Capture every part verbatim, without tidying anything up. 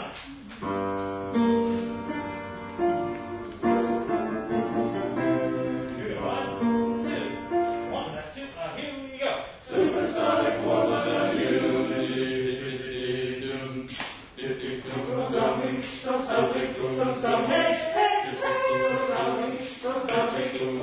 one. Here we go. One, two, one, two, uh, here we go. Supersonic woman of you. Don't stop me, don't stop me, don't stop me. Hey, hey, hey. Don't stop me, don't stop me. Don't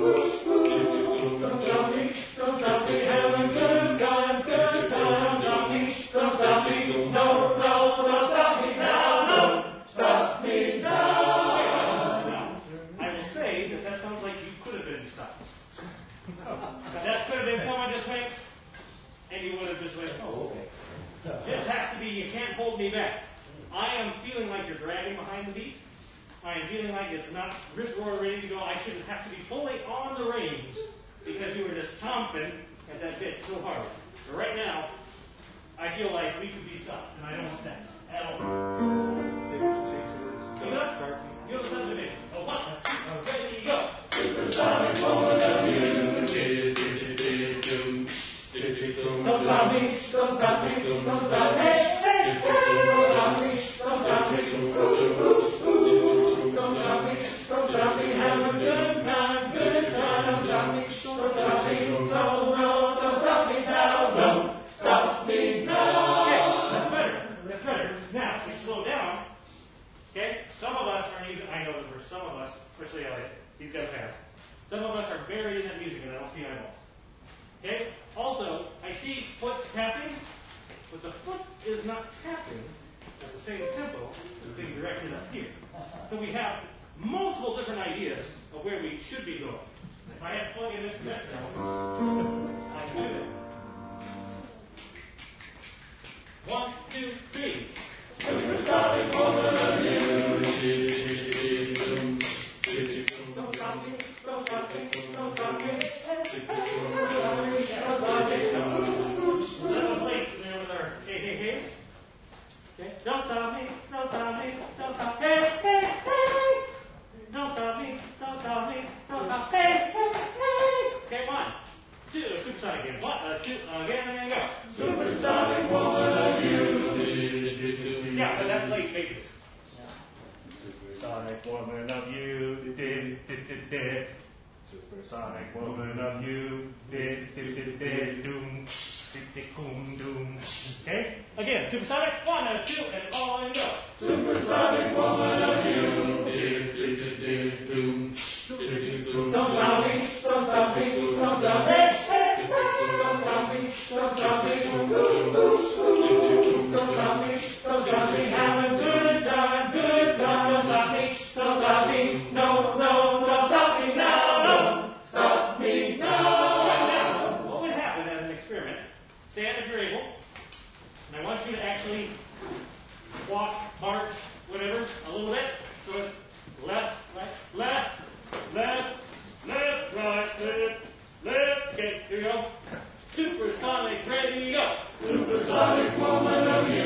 stop me, don't stop me. Have a good time, good time. Don't stop me, don't stop me. No, no, don't stop me now. No, stop me now. I will say that that sounds like you could have been stopped. That could have been someone just went, and you would have just went, oh, okay. This has to be, you can't hold me back. I am feeling like you're dragging behind the beat. I am feeling like it's not wrist roar ready to go. I shouldn't have to be pulling on the reins because you were just chomping at that bit so hard. But right now, I feel like we could be stopped, and I don't want that at all. Give it up. Give us another division. Oh, one, two, ready, go. Supersonic woman of you. Don't stop me, don't stop me, don't stop me. Hey, hey, hey. Don't stop me, don't stop me. Ooh, ooh, ooh. Don't stop me, don't stop me. Have a good time, good time. Don't stop me, don't stop me. No, no, don't stop me now. Don't stop me now. Okay, that's better. That's better. Now, if you slow down, okay, some of us are even, I know that for some of us, especially Elliot, he's got fast. Some of us are buried in that music and I don't see eyeballs. Okay? Also, I see foot's tapping, but the foot is not tapping at the same tempo as being directed up here. So we have multiple different ideas of where we should be going. If I had to plug in this connector, I can do that. One, two, three. Supersonic woman of you. Don't stop me, don't stop me, don't stop me. Don't stop me, don't stop me, don't stop. Hey, hey, hey. Don't stop me, don't stop me, don't stop. Hey, hey, hey. Okay, one, two, supersonic again. One, uh, two, uh, again, and then go. Supersonic woman of you. Yeah, but that's late faces. Supersonic woman of you. Did, did, did, did. Supersonic woman of you. Did, did, did, did. Doom. Doom. Okay? Again, supersonic, one and two, and all and go. Supersonic woman of you. Don't stop me, don't stop me, don't stop me. Don't stop me, don't stop me. Don't stop me, don't stop me. Have a good time, good time. Don't stop me, don't stop me. No, no, don't stop me now. No, stop me now. What would happen as an experiment? Stand if you're able, and I want you to actually walk, march, whatever, a little bit. So it's left, right, left, left, left, right, left, left. Okay, here we go. Supersonic, ready, go. Supersonic woman of you.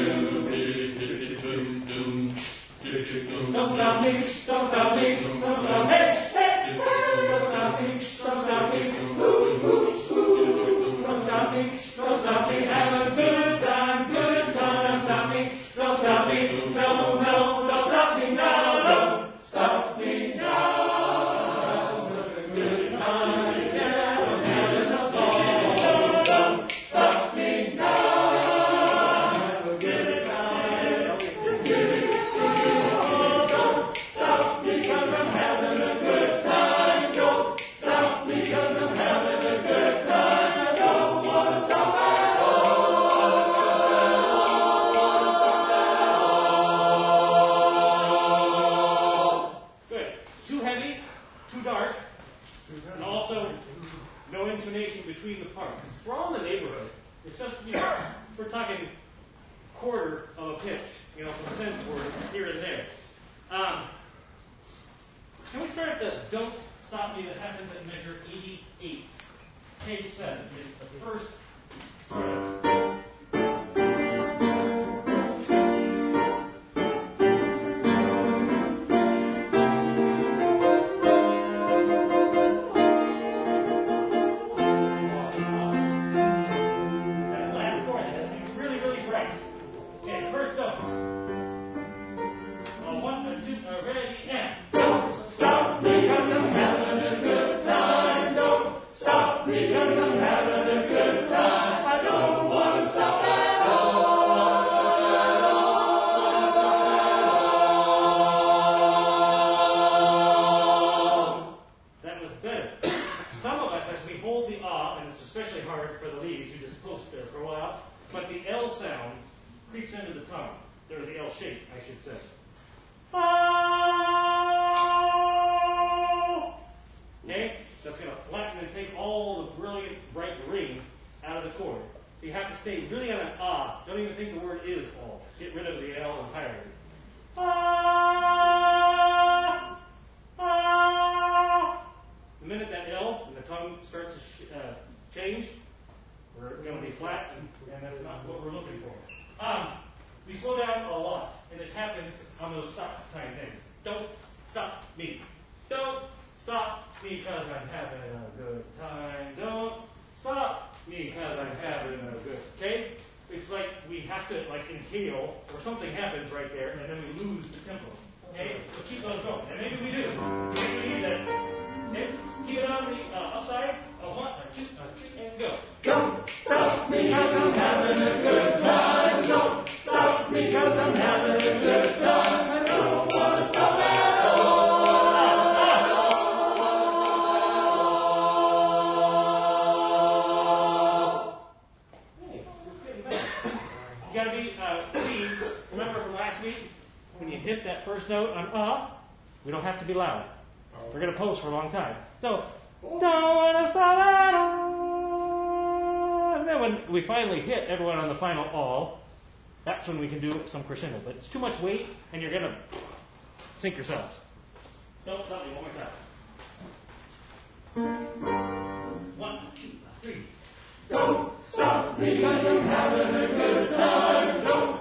Don't stop me, don't stop me, don't stop. Hey, hey, don't stop me, don't stop me. Ooh, ooh, ooh. Don't stop me, don't stop me. Have a good time, good time. Don't stop me, don't stop me. No, no, don't stop me now. Don't stop me now. Such a good time, yeah, I'm having a ball. Don't stop me now. Have a good time. Just give it to me. Don't stop me 'cause I'm having a good time. Don't stop me 'cause I'm having a good time. I don't want to stop at all. Good. Too heavy, too dark, and also no intonation between the parts. We're all in the neighborhood. It's just, you know, we're talking quarter of a pitch, you know, some sense word here and there. Um, can we start at the don't stop me that happens at measure eighty-eight? Page seven is the first sort of. That last chord has to be really, really bright. Okay, the first don't. says. Oh! Okay? That's going to flatten and take all the brilliant, bright ring out of the chord. So you have to stay really on an ah. Don't even think the word is all. Get rid of the L entirely. Ah! Ah! The minute that L and the tongue starts to sh- uh, change, we're going to be flat, and, and that's not what we're looking for. Um, we slow down a lot, and it happens on those stop time things. Don't stop me. Don't stop me because I'm having a good time. Don't stop me because I'm having a good. Okay? It's like we have to like inhale, or something happens right there, and then we lose the tempo. Okay? So keep those going, and maybe we do. Maybe we need that. Okay? Keep it on the uh, upside. A one, a two, a three, and go. Don't stop me because I'm having a good time. Don't stop me because I'm having a good time. I don't want to stop at all. Hey, you're getting better. You gotta be, uh, please, remember from last week, when you hit that first note on ah, we don't have to be loud. We're gonna pose for a long time. So, don't wanna stop at all. And then when we finally hit everyone on the final all, that's when we can do some crescendo. But it's too much weight, and you're gonna sink yourselves. Don't stop me one more time. One, two, three. Don't stop me because I'm having a good time. Don't